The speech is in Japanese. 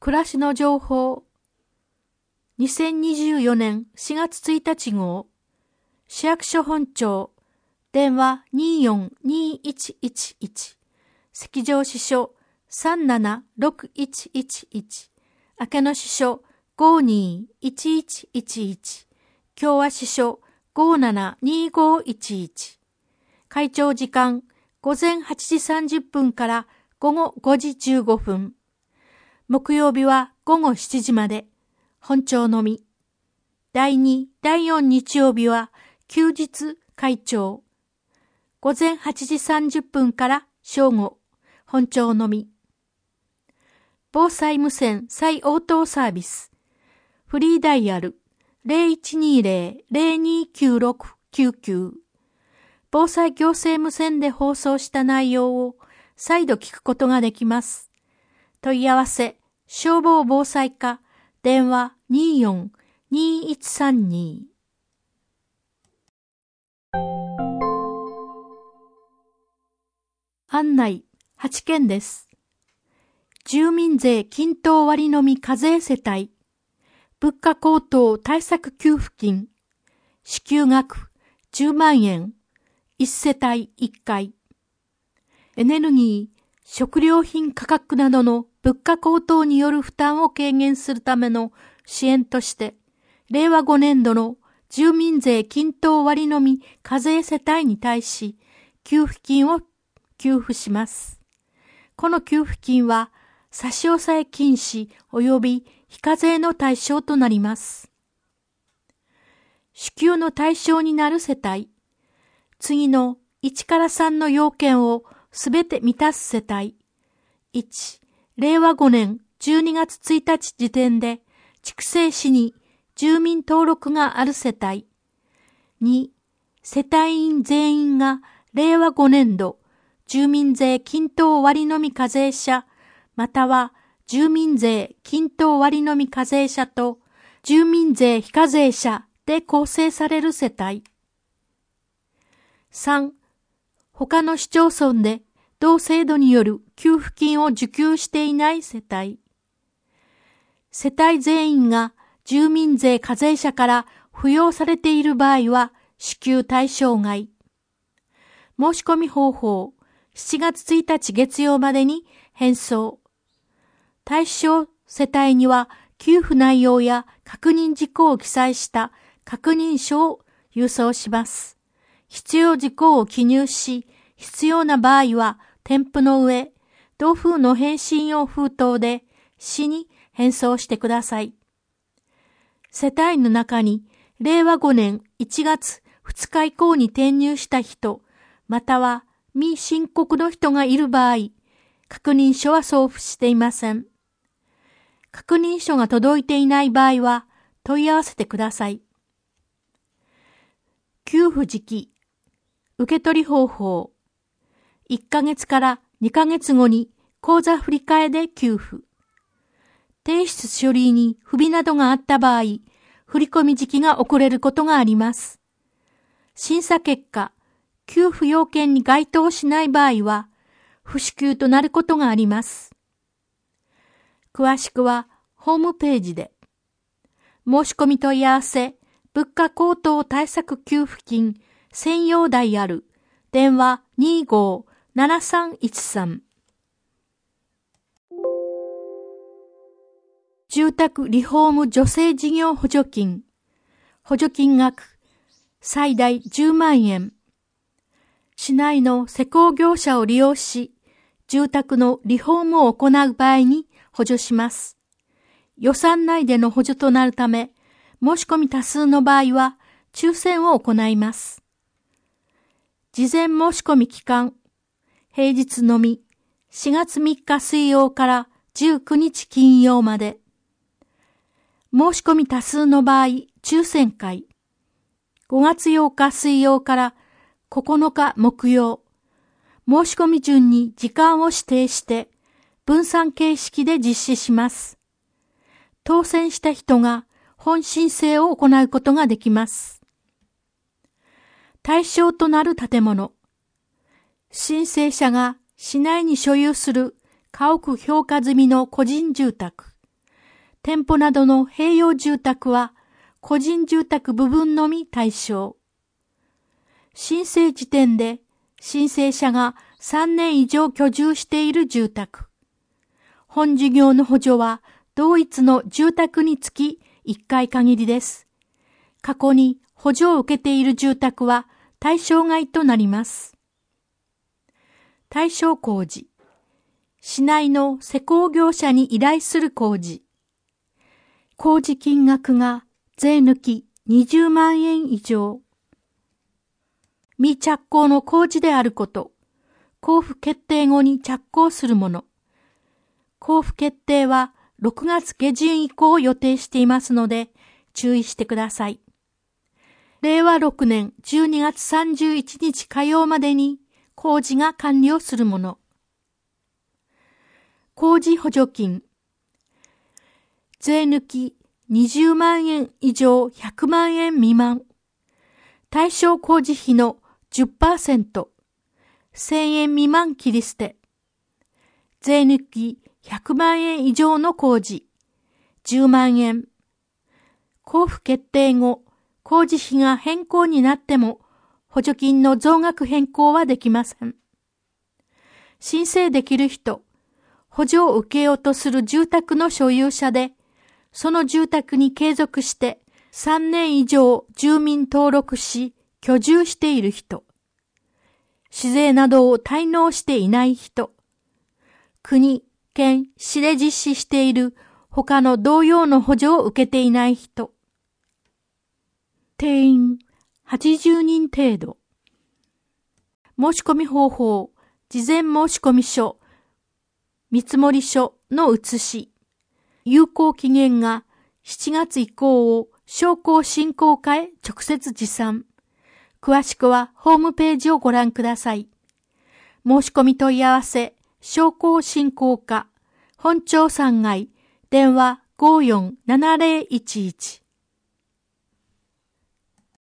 暮らしの情報。2024年4月1日号。市役所本庁。電話242111。赤上支所376111。明けの支所521111。共和支所572511。会長時間午前8時30分から午後5時15分。木曜日は午後7時まで。本庁のみ。第2、第4日曜日は休日会長。午前8時30分から正午。本庁のみ。防災無線再応答サービス。フリーダイヤル 0120-029699。防災行政無線で放送した内容を再度聞くことができます。問い合わせ、消防防災課、電話24-2132。案内、8件です。住民税均等割のみ課税世帯、物価高騰対策給付金、支給額10万円、1世帯1回。エネルギー、食料品価格などの物価高騰による負担を軽減するための支援として、令和5年度の住民税均等割のみ課税世帯に対し、給付金を給付します。この給付金は、差し押さえ禁止及び非課税の対象となります。支給の対象になる世帯、次の1から3の要件をすべて満たす世帯。1、令和5年12月1日時点で、筑西市に住民登録がある世帯。2、世帯員全員が令和5年度、住民税均等割のみ課税者、または住民税均等割のみ課税者と住民税非課税者で構成される世帯。3、他の市町村で同制度による給付金を受給していない世帯。世帯全員が住民税課税者から扶養されている場合は支給対象外。申し込み方法、7月1日月曜までに返送。対象世帯には給付内容や確認事項を記載した確認書を郵送します。必要事項を記入し、必要な場合は添付の上、同封の返信用封筒で市に返送してください。世帯の中に令和5年1月2日以降に転入した人、または未申告の人がいる場合、確認書は送付していません。確認書が届いていない場合は問い合わせてください。給付時期、受け取り方法、1ヶ月から2ヶ月後に口座振替で給付。提出書類に不備などがあった場合、振込時期が遅れることがあります。審査結果、給付要件に該当しない場合は、不支給となることがあります。詳しくはホームページで。申し込み問い合わせ、物価高騰対策給付金専用ダイヤル、電話257313。住宅リフォーム助成事業補助金。補助金額、最大10万円。市内の施工業者を利用し、住宅のリフォームを行う場合に補助します。予算内での補助となるため、申し込み多数の場合は抽選を行います。事前申し込み期間、平日のみ、4月3日水曜から19日金曜まで。申し込み多数の場合、抽選会。5月8日水曜から9日木曜。申し込み順に時間を指定して、分散形式で実施します。当選した人が本申請を行うことができます。対象となる建物。申請者が市内に所有する家屋評価済みの個人住宅。 店舗などの併用住宅は個人住宅部分のみ対象。申請時点で申請者が3年以上居住している住宅。本事業の補助は同一の住宅につき1回限りです。過去に補助を受けている住宅は対象外となります。対象工事。市内の施工業者に依頼する工事。工事金額が税抜き20万円以上。未着工の工事であること。交付決定後に着工するもの。交付決定は6月下旬以降を予定していますので注意してください。令和6年12月31日火曜までに工事が完了するもの。工事補助金。税抜き20万円以上100万円未満。対象工事費の 10%。1000円未満切り捨て。税抜き100万円以上の工事。10万円。交付決定後、工事費が変更になっても、補助金の増額変更はできません。申請できる人、補助を受けようとする住宅の所有者で、その住宅に継続して3年以上住民登録し、居住している人、市税などを滞納していない人、国、県、市で実施している他の同様の補助を受けていない人、定員80人程度。申し込み方法、事前申込書、見積書の写し。有効期限が7月以降を商工振興課へ直接持参。詳しくはホームページをご覧ください。申し込み問い合わせ、商工振興課、本町3階、電話547011。